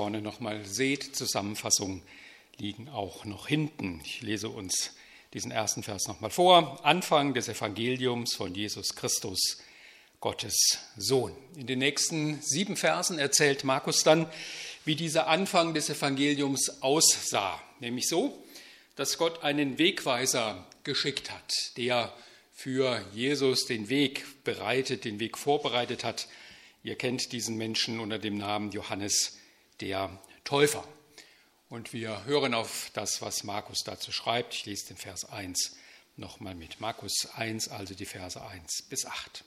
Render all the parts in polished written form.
vorne nochmal seht, Zusammenfassungen liegen auch noch hinten. Ich lese uns diesen ersten Vers nochmal vor. Anfang des Evangeliums von Jesus Christus, Gottes Sohn. In den nächsten 7 Versen erzählt Markus dann, wie dieser Anfang des Evangeliums aussah. Nämlich so, dass Gott einen Wegweiser geschickt hat, der für Jesus den Weg bereitet, den Weg vorbereitet hat. Ihr kennt diesen Menschen unter dem Namen Johannes der Täufer. Und wir hören auf das, was Markus dazu schreibt. Ich lese den Vers 1 nochmal mit. Markus 1, also die Verse 1 bis 8.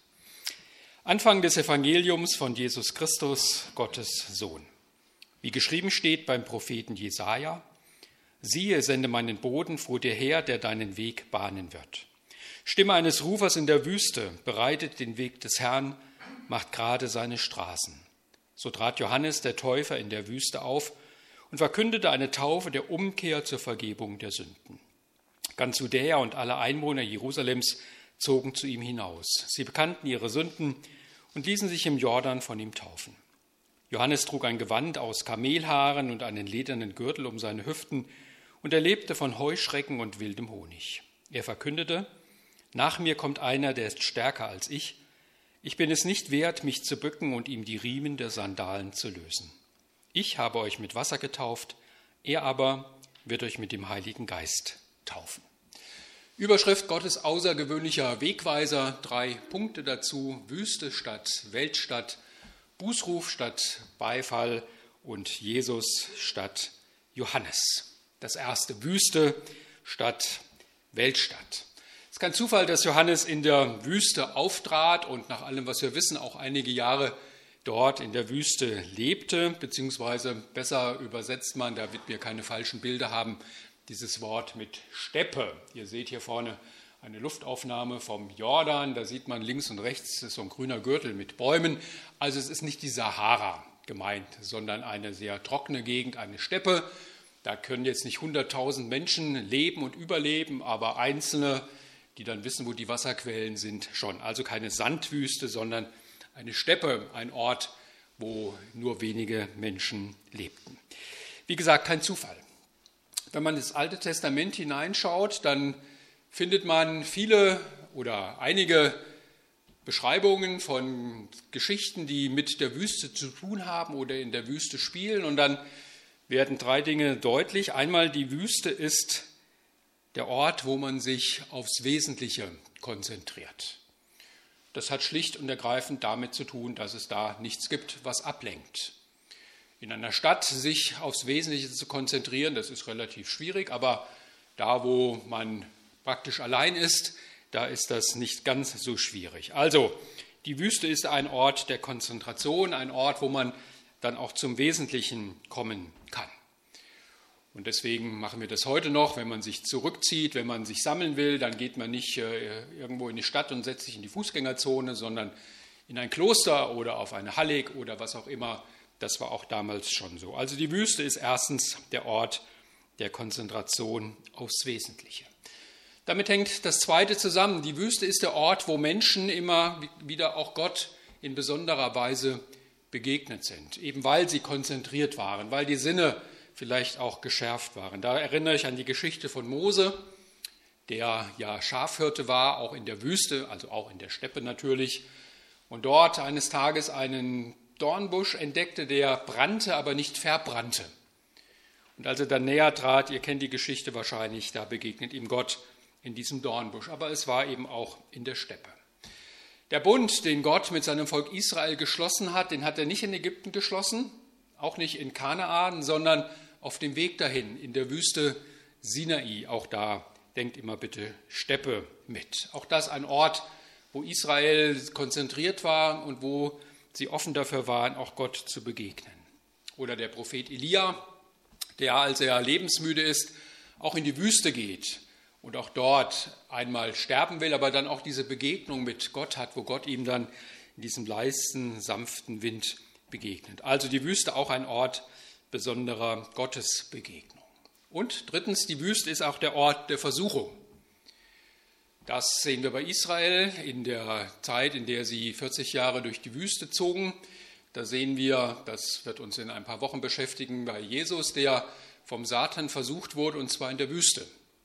Anfang des Evangeliums von Jesus Christus, Gottes Sohn. Wie geschrieben steht beim Propheten Jesaja: Siehe, sende meinen Boten vor dir her, der deinen Weg bahnen wird. Stimme eines Rufers in der Wüste, bereitet den Weg des Herrn, macht gerade seine Straßen. So trat Johannes der Täufer in der Wüste auf und verkündete eine Taufe der Umkehr zur Vergebung der Sünden. Ganz Judäa und alle Einwohner Jerusalems zogen zu ihm hinaus. Sie bekannten ihre Sünden und ließen sich im Jordan von ihm taufen. Johannes trug ein Gewand aus Kamelhaaren und einen ledernen Gürtel um seine Hüften, und er lebte von Heuschrecken und wildem Honig. Er verkündete: Nach mir kommt einer, der ist stärker als ich. Ich bin es nicht wert, mich zu bücken und ihm die Riemen der Sandalen zu lösen. Ich habe euch mit Wasser getauft, er aber wird euch mit dem Heiligen Geist taufen. Überschrift: Gottes außergewöhnlicher Wegweiser. 3 Punkte dazu: Wüste statt Weltstadt, Bußruf statt Beifall und Jesus statt Johannes. Das erste: Wüste statt Weltstadt. Es ist kein Zufall, dass Johannes in der Wüste auftrat und nach allem, was wir wissen, auch einige Jahre dort in der Wüste lebte, beziehungsweise besser übersetzt man, damit wir keine falschen Bilder haben, dieses Wort mit Steppe. Ihr seht hier vorne eine Luftaufnahme vom Jordan, da sieht man links und rechts so ein grüner Gürtel mit Bäumen. Also es ist nicht die Sahara gemeint, sondern eine sehr trockene Gegend, eine Steppe. Da können jetzt nicht 100.000 Menschen leben und überleben, aber Einzelne, die dann wissen, wo die Wasserquellen sind, schon. Also keine Sandwüste, sondern eine Steppe, ein Ort, wo nur wenige Menschen lebten. Wie gesagt, kein Zufall. Wenn man ins Alte Testament hineinschaut, dann findet man viele oder einige Beschreibungen von Geschichten, die mit der Wüste zu tun haben oder in der Wüste spielen. Und dann werden 3 Dinge deutlich. Einmal, die Wüste ist der Ort, wo man sich aufs Wesentliche konzentriert. Das hat schlicht und ergreifend damit zu tun, dass es da nichts gibt, was ablenkt. In einer Stadt sich aufs Wesentliche zu konzentrieren, das ist relativ schwierig, aber da, wo man praktisch allein ist, da ist das nicht ganz so schwierig. Also, die Wüste ist ein Ort der Konzentration, ein Ort, wo man dann auch zum Wesentlichen kommen kann. Und deswegen machen wir das heute noch, wenn man sich zurückzieht, wenn man sich sammeln will, dann geht man nicht irgendwo in die Stadt und setzt sich in die Fußgängerzone, sondern in ein Kloster oder auf eine Hallig oder was auch immer. Das war auch damals schon so. Also die Wüste ist erstens der Ort der Konzentration aufs Wesentliche. Damit hängt das Zweite zusammen. Die Wüste ist der Ort, wo Menschen immer wieder auch Gott in besonderer Weise begegnet sind, eben weil sie konzentriert waren, weil die Sinne vielleicht auch geschärft waren. Da erinnere ich an die Geschichte von Mose, der ja Schafhirte war, auch in der Wüste, also auch in der Steppe natürlich, und dort eines Tages einen Dornbusch entdeckte, der brannte, aber nicht verbrannte. Und als er dann näher trat, ihr kennt die Geschichte wahrscheinlich, da begegnet ihm Gott in diesem Dornbusch, aber es war eben auch in der Steppe. Der Bund, den Gott mit seinem Volk Israel geschlossen hat, den hat er nicht in Ägypten geschlossen, auch nicht in Kanaan, sondern auf dem Weg dahin, in der Wüste Sinai. Auch da denkt immer bitte Steppe mit. Auch das ein Ort, wo Israel konzentriert war und wo sie offen dafür waren, auch Gott zu begegnen. Oder der Prophet Elia, der, als er lebensmüde ist, auch in die Wüste geht und auch dort einmal sterben will, aber dann auch diese Begegnung mit Gott hat, wo Gott ihm dann in diesem leisen, sanften Wind begegnet. Also die Wüste auch ein Ort besonderer Gottesbegegnung. Und drittens, die Wüste ist auch der Ort der Versuchung. Das sehen wir bei Israel in der Zeit, in der sie 40 Jahre durch die Wüste zogen. Da sehen wir, das wird uns in ein paar Wochen beschäftigen, bei Jesus, der vom Satan versucht wurde, und zwar in der Wüste.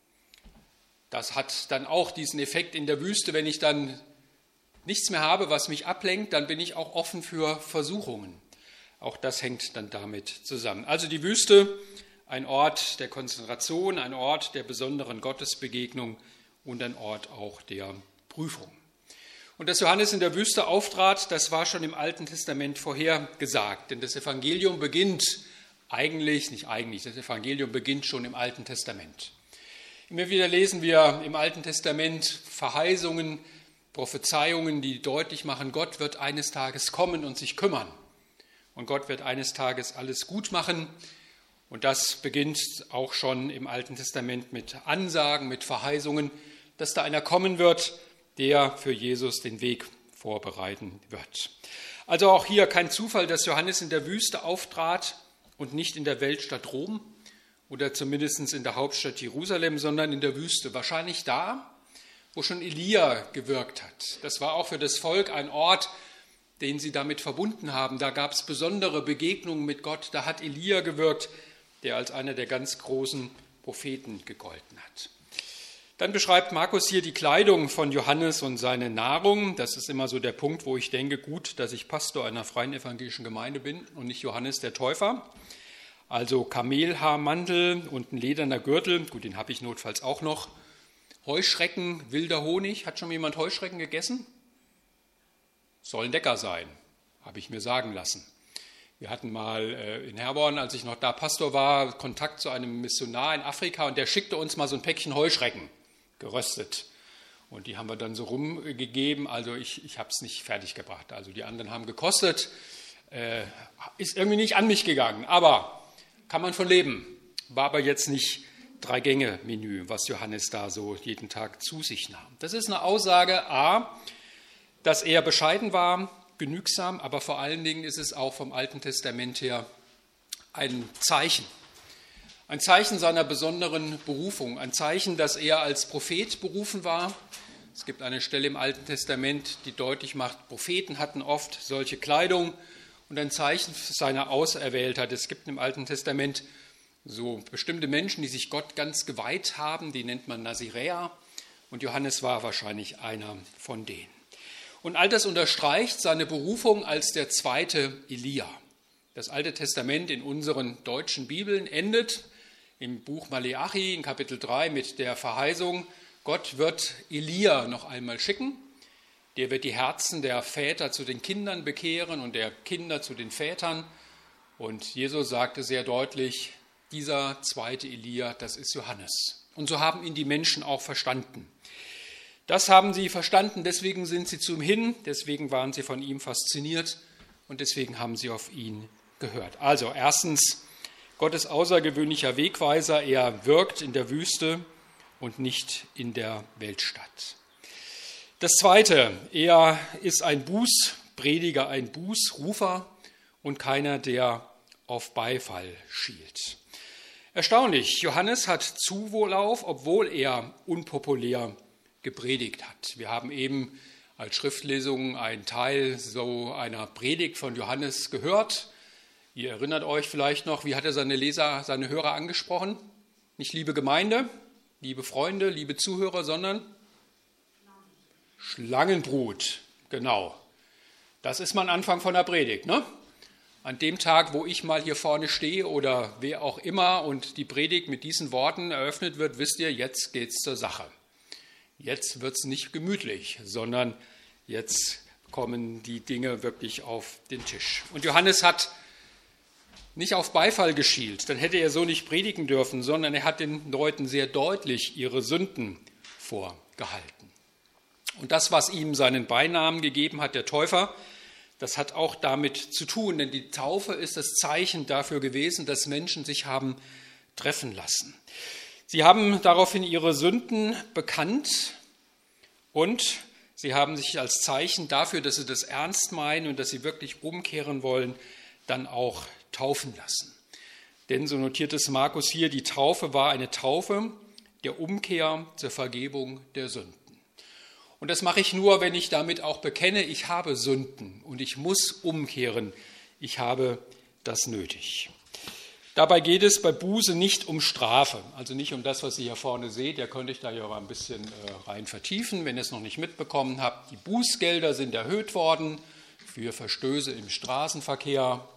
Das hat dann auch diesen Effekt in der Wüste, wenn ich dann nichts mehr habe, was mich ablenkt, dann bin ich auch offen für Versuchungen. Auch das hängt dann damit zusammen. Also die Wüste, ein Ort der Konzentration, ein Ort der besonderen Gottesbegegnung und ein Ort auch der Prüfung. Und dass Johannes in der Wüste auftrat, das war schon im Alten Testament vorhergesagt. Denn das Evangelium beginnt das Evangelium beginnt schon im Alten Testament. Immer wieder lesen wir im Alten Testament Verheißungen, Prophezeiungen, die deutlich machen, Gott wird eines Tages kommen und sich kümmern. Und Gott wird eines Tages alles gut machen. Und das beginnt auch schon im Alten Testament mit Ansagen, mit Verheißungen, dass da einer kommen wird, der für Jesus den Weg vorbereiten wird. Also auch hier kein Zufall, dass Johannes in der Wüste auftrat und nicht in der Weltstadt Rom oder zumindest in der Hauptstadt Jerusalem, sondern in der Wüste. Wahrscheinlich da, wo schon Elia gewirkt hat. Das war auch für das Volk ein Ort, den sie damit verbunden haben. Da gab es besondere Begegnungen mit Gott. Da hat Elia gewirkt, der als einer der ganz großen Propheten gegolten hat. Dann beschreibt Markus hier die Kleidung von Johannes und seine Nahrung. Das ist immer so der Punkt, wo ich denke, gut, dass ich Pastor einer freien evangelischen Gemeinde bin und nicht Johannes der Täufer. Also Kamelhaarmantel und ein lederner Gürtel, gut, den habe ich notfalls auch noch. Heuschrecken, wilder Honig. Hat schon jemand Heuschrecken gegessen? Soll ein Lecker sein, habe ich mir sagen lassen. Wir hatten mal in Herborn, als ich noch da Pastor war, Kontakt zu einem Missionar in Afrika und der schickte uns mal so ein Päckchen Heuschrecken, geröstet. Und die haben wir dann so rumgegeben, also ich habe es nicht fertig gebracht. Also die anderen haben gekostet, ist irgendwie nicht an mich gegangen, aber kann man von leben. War aber jetzt nicht 3-Gänge-Menü, was Johannes da so jeden Tag zu sich nahm. Das ist eine Aussage, A, dass er bescheiden war, genügsam, aber vor allen Dingen ist es auch vom Alten Testament her ein Zeichen seiner besonderen Berufung, ein Zeichen, dass er als Prophet berufen war. Es gibt eine Stelle im Alten Testament, die deutlich macht, Propheten hatten oft solche Kleidung und ein Zeichen seiner Auserwähltheit. Es gibt im Alten Testament so bestimmte Menschen, die sich Gott ganz geweiht haben, die nennt man Naziräer und Johannes war wahrscheinlich einer von denen. Und all das unterstreicht seine Berufung als der zweite Elia. Das Alte Testament in unseren deutschen Bibeln endet im Buch Maleachi in Kapitel 3 mit der Verheißung, Gott wird Elia noch einmal schicken. Der wird die Herzen der Väter zu den Kindern bekehren und der Kinder zu den Vätern. Und Jesus sagte sehr deutlich, dieser zweite Elia, das ist Johannes. Und so haben ihn die Menschen auch verstanden. Das haben sie verstanden, deswegen sind sie zu ihm hin, deswegen waren sie von ihm fasziniert und deswegen haben sie auf ihn gehört. Also erstens, Gottes außergewöhnlicher Wegweiser, er wirkt in der Wüste und nicht in der Weltstadt. Das Zweite, er ist ein Bußprediger, ein Bußrufer und keiner, der auf Beifall schielt. Erstaunlich, Johannes hat Zulauf, obwohl er unpopulär gepredigt hat. Wir haben eben als Schriftlesung einen Teil so einer Predigt von Johannes gehört. Ihr erinnert euch vielleicht noch, wie hat er seine Hörer angesprochen? Nicht liebe Gemeinde, liebe Freunde, liebe Zuhörer, sondern Schlangenbrut. Genau. Das ist mal ein Anfang von der Predigt, ne? An dem Tag, wo ich mal hier vorne stehe oder wer auch immer und die Predigt mit diesen Worten eröffnet wird, wisst ihr, jetzt geht's zur Sache. Jetzt wird es nicht gemütlich, sondern jetzt kommen die Dinge wirklich auf den Tisch. Und Johannes hat nicht auf Beifall geschielt, dann hätte er so nicht predigen dürfen, sondern er hat den Leuten sehr deutlich ihre Sünden vorgehalten. Und das, was ihm seinen Beinamen gegeben hat, der Täufer, das hat auch damit zu tun, denn die Taufe ist das Zeichen dafür gewesen, dass Menschen sich haben treffen lassen. Sie haben daraufhin ihre Sünden bekannt und sie haben sich als Zeichen dafür, dass sie das ernst meinen und dass sie wirklich umkehren wollen, dann auch taufen lassen. Denn, so notiert es Markus hier, die Taufe war eine Taufe der Umkehr zur Vergebung der Sünden. Und das mache ich nur, wenn ich damit auch bekenne, ich habe Sünden und ich muss umkehren. ich habe das nötig. Dabei geht es bei Buße nicht um Strafe, also nicht um das, was ihr hier vorne seht. Ihr könnt euch da ja mal ein bisschen rein vertiefen, wenn ihr es noch nicht mitbekommen habt. Die Bußgelder sind erhöht worden für Verstöße im Straßenverkehr.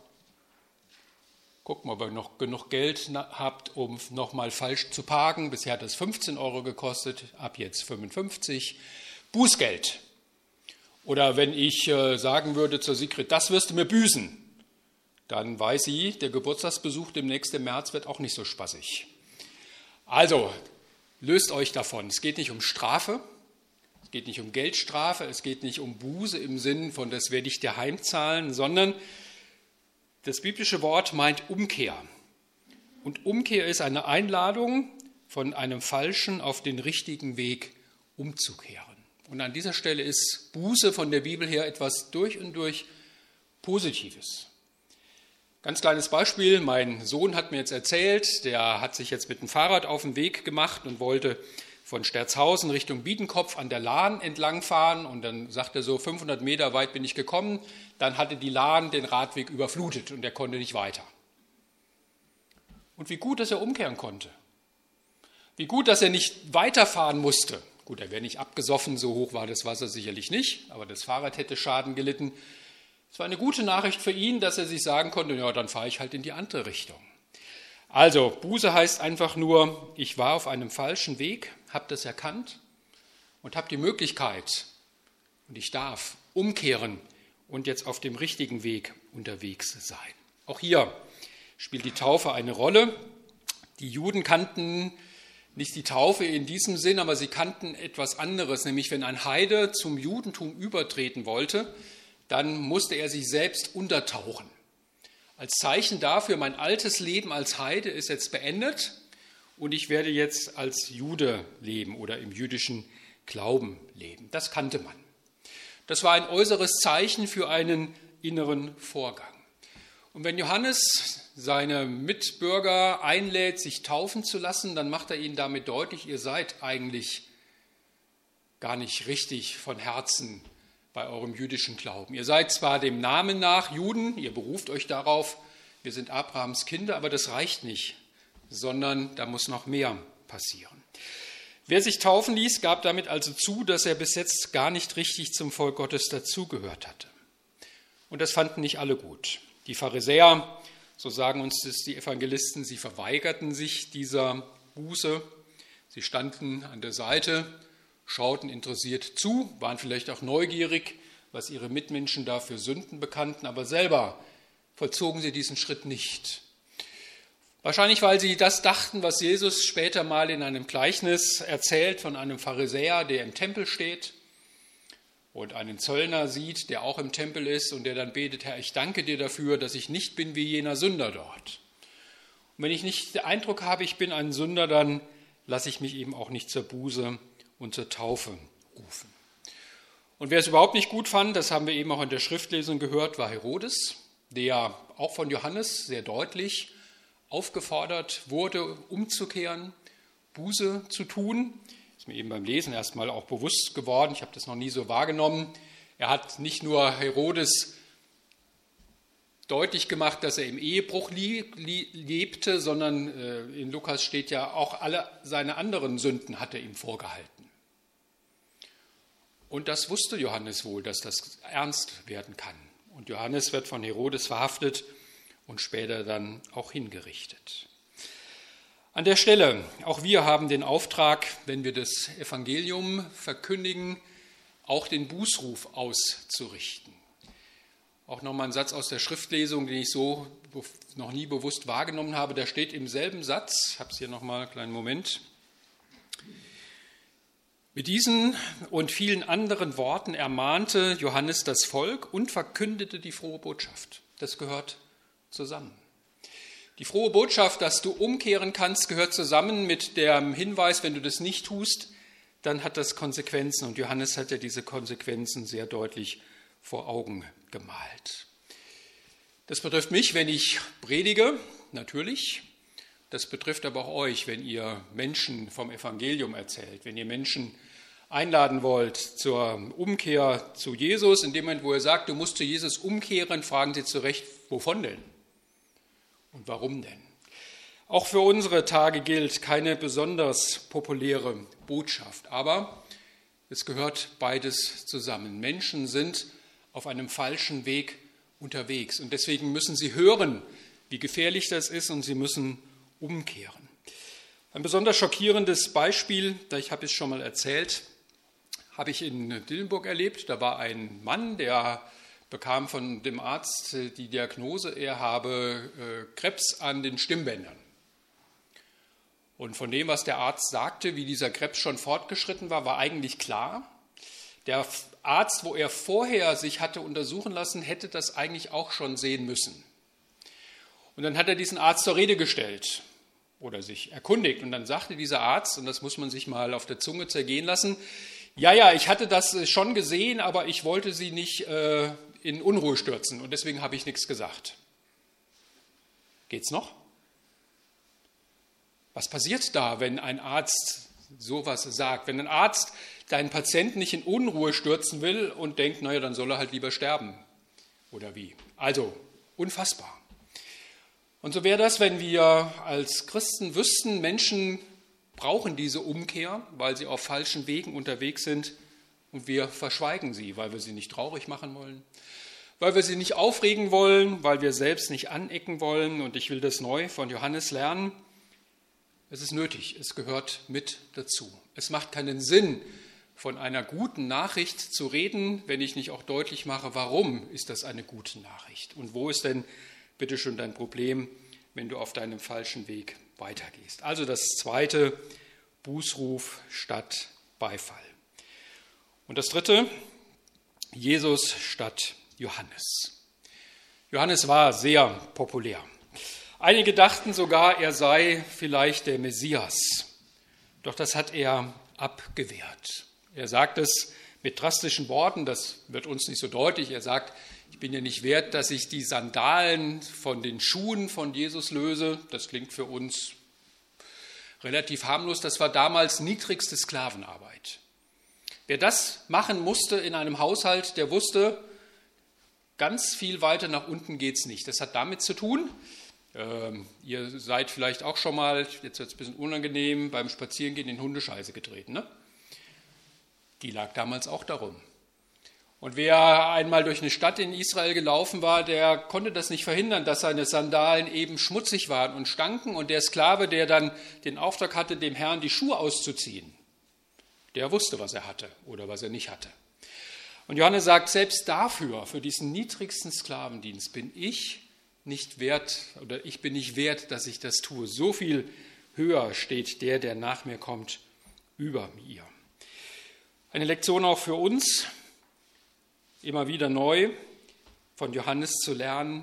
Guckt mal, ob ihr noch genug Geld habt, um nochmal falsch zu parken. Bisher hat es 15 € gekostet, ab jetzt 55. Bußgeld. Oder wenn ich sagen würde zur Sigrid, das wirst du mir büßen, dann weiß sie, der Geburtstagsbesuch demnächst im März wird auch nicht so spaßig. Also, löst euch davon. Es geht nicht um Strafe, es geht nicht um Geldstrafe, es geht nicht um Buße im Sinn von, das werde ich dir heimzahlen, sondern das biblische Wort meint Umkehr. Und Umkehr ist eine Einladung, von einem falschen auf den richtigen Weg umzukehren. Und an dieser Stelle ist Buße von der Bibel her etwas durch und durch Positives. Ganz kleines Beispiel, mein Sohn hat mir jetzt erzählt, der hat sich jetzt mit dem Fahrrad auf den Weg gemacht und wollte von Sterzhausen Richtung Biedenkopf an der Lahn entlangfahren und dann sagt er so, 500 Meter weit bin ich gekommen, dann hatte die Lahn den Radweg überflutet und er konnte nicht weiter. Und wie gut, dass er umkehren konnte. Wie gut, dass er nicht weiterfahren musste. Gut, er wäre nicht abgesoffen, so hoch war das Wasser sicherlich nicht, aber das Fahrrad hätte Schaden gelitten. Es war eine gute Nachricht für ihn, dass er sich sagen konnte, ja, dann fahre ich halt in die andere Richtung. Also, Buße heißt einfach nur, ich war auf einem falschen Weg, habe das erkannt und habe die Möglichkeit, und ich darf umkehren und jetzt auf dem richtigen Weg unterwegs sein. Auch hier spielt die Taufe eine Rolle. Die Juden kannten nicht die Taufe in diesem Sinn, aber sie kannten etwas anderes, nämlich wenn ein Heide zum Judentum übertreten wollte, dann musste er sich selbst untertauchen. Als Zeichen dafür, mein altes Leben als Heide ist jetzt beendet und ich werde jetzt als Jude leben oder im jüdischen Glauben leben. Das kannte man. Das war ein äußeres Zeichen für einen inneren Vorgang. Und wenn Johannes seine Mitbürger einlädt, sich taufen zu lassen, dann macht er ihnen damit deutlich, ihr seid eigentlich gar nicht richtig von Herzen bei eurem jüdischen Glauben. Ihr seid zwar dem Namen nach Juden, ihr beruft euch darauf, wir sind Abrahams Kinder, aber das reicht nicht, sondern da muss noch mehr passieren. Wer sich taufen ließ, gab damit also zu, dass er bis jetzt gar nicht richtig zum Volk Gottes dazugehört hatte. Und das fanden nicht alle gut. Die Pharisäer, so sagen uns das die Evangelisten, sie verweigerten sich dieser Buße. Sie standen an der Seite, schauten interessiert zu, waren vielleicht auch neugierig, was ihre Mitmenschen da für Sünden bekannten, aber selber vollzogen sie diesen Schritt nicht. Wahrscheinlich, weil sie das dachten, was Jesus später mal in einem Gleichnis erzählt von einem Pharisäer, der im Tempel steht und einen Zöllner sieht, der auch im Tempel ist und der dann betet, Herr, ich danke dir dafür, dass ich nicht bin wie jener Sünder dort. Und wenn ich nicht den Eindruck habe, ich bin ein Sünder, dann lasse ich mich eben auch nicht zur Buße und zur Taufe rufen. Und wer es überhaupt nicht gut fand, das haben wir eben auch in der Schriftlesung gehört, war Herodes, der auch von Johannes sehr deutlich aufgefordert wurde, umzukehren, Buße zu tun. Ist mir eben beim Lesen erstmal auch bewusst geworden, ich habe das noch nie so wahrgenommen. Er hat nicht nur Herodes deutlich gemacht, dass er im Ehebruch lebte, sondern in Lukas steht ja, auch alle seine anderen Sünden hat er ihm vorgehalten. Und das wusste Johannes wohl, dass das ernst werden kann. Und Johannes wird von Herodes verhaftet und später dann auch hingerichtet. An der Stelle, auch wir haben den Auftrag, wenn wir das Evangelium verkündigen, auch den Bußruf auszurichten. Auch nochmal ein Satz aus der Schriftlesung, den ich so noch nie bewusst wahrgenommen habe. Da steht im selben Satz, ich habe es hier nochmal, einen kleinen Moment. Mit diesen und vielen anderen Worten ermahnte Johannes das Volk und verkündete die frohe Botschaft. Das gehört zusammen. Die frohe Botschaft, dass du umkehren kannst, gehört zusammen mit dem Hinweis, wenn du das nicht tust, dann hat das Konsequenzen. Und Johannes hat ja diese Konsequenzen sehr deutlich vor Augen gemalt. Das betrifft mich, wenn ich predige, natürlich. Das betrifft aber auch euch, wenn ihr Menschen vom Evangelium erzählt, wenn ihr Menschen einladen wollt zur Umkehr zu Jesus, in dem Moment, wo er sagt, du musst zu Jesus umkehren, fragen Sie zu Recht, wovon denn? Und warum denn? Auch für unsere Tage gilt keine besonders populäre Botschaft, aber es gehört beides zusammen. Menschen sind auf einem falschen Weg unterwegs und deswegen müssen sie hören, wie gefährlich das ist, und sie müssen umkehren. Ein besonders schockierendes Beispiel, ich habe es schon mal erzählt, habe ich in Dillenburg erlebt. Da war ein Mann, der bekam von dem Arzt die Diagnose, er habe Krebs an den Stimmbändern. Und von dem, was der Arzt sagte, wie dieser Krebs schon fortgeschritten war, war eigentlich klar. Der Arzt, wo er vorher sich hatte untersuchen lassen, hätte das eigentlich auch schon sehen müssen. Und dann hat er diesen Arzt zur Rede gestellt oder sich erkundigt. Und dann sagte dieser Arzt, und das muss man sich mal auf der Zunge zergehen lassen, ja, ich hatte das schon gesehen, aber ich wollte Sie nicht in Unruhe stürzen und deswegen habe ich nichts gesagt. Geht's noch? Was passiert da, wenn ein Arzt sowas sagt? Wenn ein Arzt deinen Patienten nicht in Unruhe stürzen will und denkt, naja, dann soll er halt lieber sterben. Oder wie? Also, unfassbar. Und so wäre das, wenn wir als Christen wüssten, Menschen brauchen diese Umkehr, weil sie auf falschen Wegen unterwegs sind und wir verschweigen sie, weil wir sie nicht traurig machen wollen, weil wir sie nicht aufregen wollen, weil wir selbst nicht anecken wollen. Und ich will das neu von Johannes lernen. Es ist nötig, es gehört mit dazu. Es macht keinen Sinn, von einer guten Nachricht zu reden, wenn ich nicht auch deutlich mache, warum ist das eine gute Nachricht? Und wo ist denn bitte schon dein Problem, wenn du auf deinem falschen Weg weitergehst? Also das zweite, Bußruf statt Beifall. Und das dritte, Jesus statt Johannes. Johannes war sehr populär. Einige dachten sogar, er sei vielleicht der Messias. Doch das hat er abgewehrt. Er sagt es mit drastischen Worten, das wird uns nicht so deutlich. Er sagt, ich bin ja nicht wert, dass ich die Sandalen von den Schuhen von Jesus löse. Das klingt für uns relativ harmlos. Das war damals niedrigste Sklavenarbeit. Wer das machen musste in einem Haushalt, der wusste, ganz viel weiter nach unten geht es nicht. Das hat damit zu tun, ihr seid vielleicht auch schon mal, jetzt wird es ein bisschen unangenehm, beim Spazierengehen in Hundescheiße getreten. Ne? Die lag damals auch darum. Und wer einmal durch eine Stadt in Israel gelaufen war, der konnte das nicht verhindern, dass seine Sandalen eben schmutzig waren und stanken. Und der Sklave, der dann den Auftrag hatte, dem Herrn die Schuhe auszuziehen, der wusste, was er hatte oder was er nicht hatte. Und Johannes sagt, selbst dafür, für diesen niedrigsten Sklavendienst bin ich nicht wert, oder ich bin nicht wert, dass ich das tue. So viel höher steht der nach mir kommt, über mir. Eine Lektion auch für uns, immer wieder neu von Johannes zu lernen,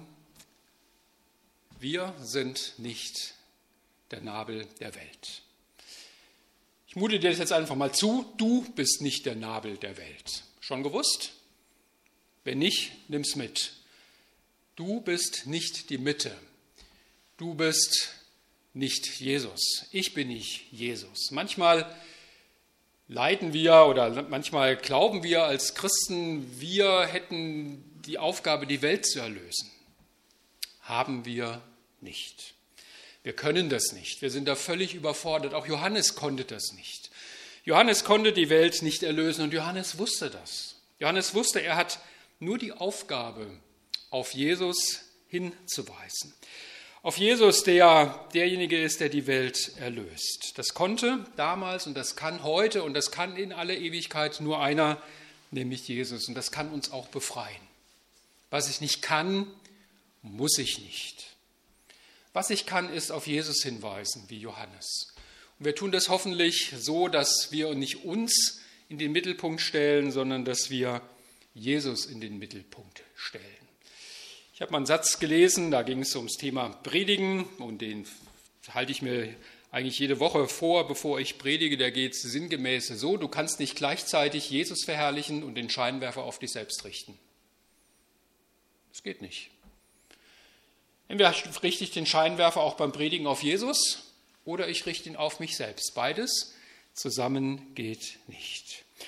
wir sind nicht der Nabel der Welt. Ich mute dir das jetzt einfach mal zu, du bist nicht der Nabel der Welt. Schon gewusst? Wenn nicht, nimm's mit. Du bist nicht die Mitte. Du bist nicht Jesus. Ich bin nicht Jesus. Manchmal leiden wir oder manchmal glauben wir als Christen, wir hätten die Aufgabe, die Welt zu erlösen. Haben wir nicht. Wir können das nicht. Wir sind da völlig überfordert. Auch Johannes konnte das nicht. Johannes konnte die Welt nicht erlösen und Johannes wusste das. Johannes wusste, er hat nur die Aufgabe, auf Jesus hinzuweisen. Auf Jesus, der derjenige ist, der die Welt erlöst. Das konnte damals und das kann heute und das kann in alle Ewigkeit nur einer, nämlich Jesus. Und das kann uns auch befreien. Was ich nicht kann, muss ich nicht. Was ich kann, ist auf Jesus hinweisen, wie Johannes. Und wir tun das hoffentlich so, dass wir nicht uns in den Mittelpunkt stellen, sondern dass wir Jesus in den Mittelpunkt stellen. Ich habe mal einen Satz gelesen, da ging es ums Thema Predigen und den halte ich mir eigentlich jede Woche vor, bevor ich predige. Da geht es sinngemäß so, du kannst nicht gleichzeitig Jesus verherrlichen und den Scheinwerfer auf dich selbst richten. Das geht nicht. Entweder richte ich den Scheinwerfer auch beim Predigen auf Jesus oder ich richte ihn auf mich selbst. Beides zusammen geht nicht.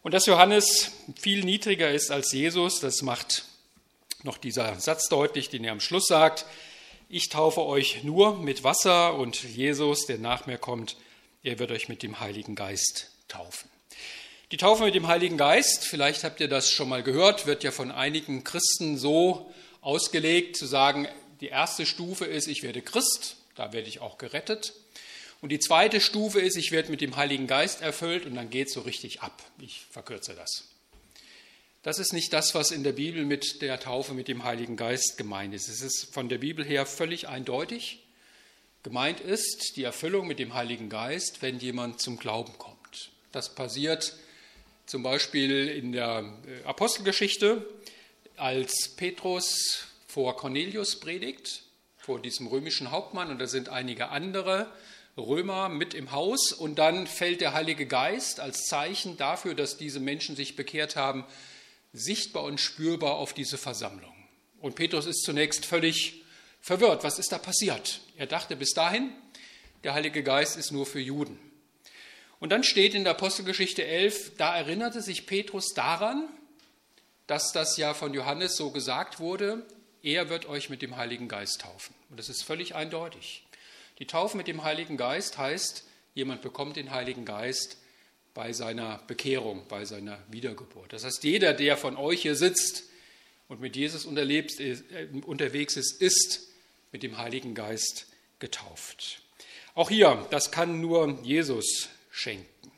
Und dass Johannes viel niedriger ist als Jesus, das macht noch dieser Satz deutlich, den er am Schluss sagt: Ich taufe euch nur mit Wasser, und Jesus, der nach mir kommt, er wird euch mit dem Heiligen Geist taufen. Die Taufe mit dem Heiligen Geist, vielleicht habt ihr das schon mal gehört, wird ja von einigen Christen so ausgelegt, zu sagen, die erste Stufe ist, ich werde Christ, da werde ich auch gerettet. Und die zweite Stufe ist, ich werde mit dem Heiligen Geist erfüllt, und dann geht es so richtig ab. Ich verkürze das. Das ist nicht das, was in der Bibel mit der Taufe mit dem Heiligen Geist gemeint ist. Es ist von der Bibel her völlig eindeutig. Gemeint ist die Erfüllung mit dem Heiligen Geist, wenn jemand zum Glauben kommt. Das passiert zum Beispiel in der Apostelgeschichte, als Petrus vor Cornelius predigt, vor diesem römischen Hauptmann, und da sind einige andere Römer mit im Haus, und dann fällt der Heilige Geist als Zeichen dafür, dass diese Menschen sich bekehrt haben, sichtbar und spürbar auf diese Versammlung. Und Petrus ist zunächst völlig verwirrt. Was ist da passiert? Er dachte bis dahin, der Heilige Geist ist nur für Juden. Und dann steht in der Apostelgeschichte 11, da erinnerte sich Petrus daran, dass das ja von Johannes so gesagt wurde, er wird euch mit dem Heiligen Geist taufen. Und das ist völlig eindeutig. Die Taufe mit dem Heiligen Geist heißt, jemand bekommt den Heiligen Geist bei seiner Bekehrung, bei seiner Wiedergeburt. Das heißt, jeder, der von euch hier sitzt und mit Jesus unterwegs ist mit dem Heiligen Geist getauft. Auch hier, das kann nur Jesus schenken.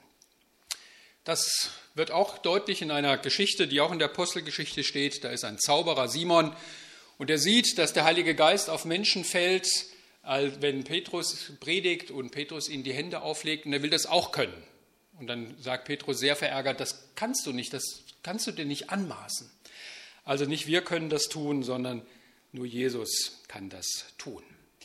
Das wird auch deutlich in einer Geschichte, die auch in der Apostelgeschichte steht. Da ist ein Zauberer, Simon, und er sieht, dass der Heilige Geist auf Menschen fällt, wenn Petrus predigt und Petrus ihm die Hände auflegt, und er will das auch können. Und dann sagt Petrus sehr verärgert, das kannst du nicht, das kannst du dir nicht anmaßen. Also nicht wir können das tun, sondern nur Jesus kann das tun.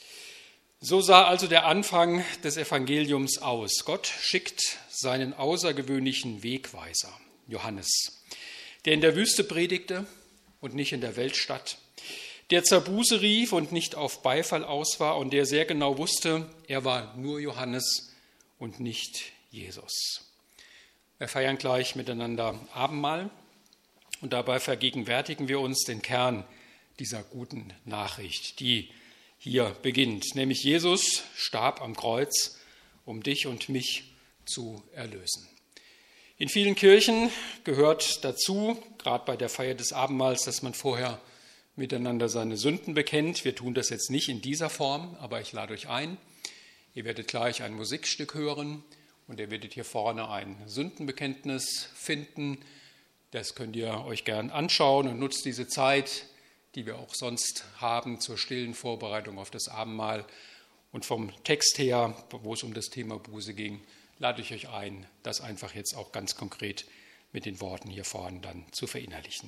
So sah also der Anfang des Evangeliums aus. Gott schickt seinen außergewöhnlichen Wegweiser, Johannes, der in der Wüste predigte und nicht in der Weltstadt, der zur Buße rief und nicht auf Beifall aus war, und der sehr genau wusste, er war nur Johannes und nicht Jesus. Wir feiern gleich miteinander Abendmahl, und dabei vergegenwärtigen wir uns den Kern dieser guten Nachricht, die hier beginnt, nämlich Jesus starb am Kreuz, um dich und mich zu erlösen. In vielen Kirchen gehört dazu, gerade bei der Feier des Abendmahls, dass man vorher miteinander seine Sünden bekennt. Wir tun das jetzt nicht in dieser Form, aber ich lade euch ein. Ihr werdet gleich ein Musikstück hören, und ihr werdet hier vorne ein Sündenbekenntnis finden. Das könnt ihr euch gern anschauen, und nutzt diese Zeit, die wir auch sonst haben, zur stillen Vorbereitung auf das Abendmahl. Und vom Text her, wo es um das Thema Buße ging, lade ich euch ein, das einfach jetzt auch ganz konkret mit den Worten hier vorne dann zu verinnerlichen.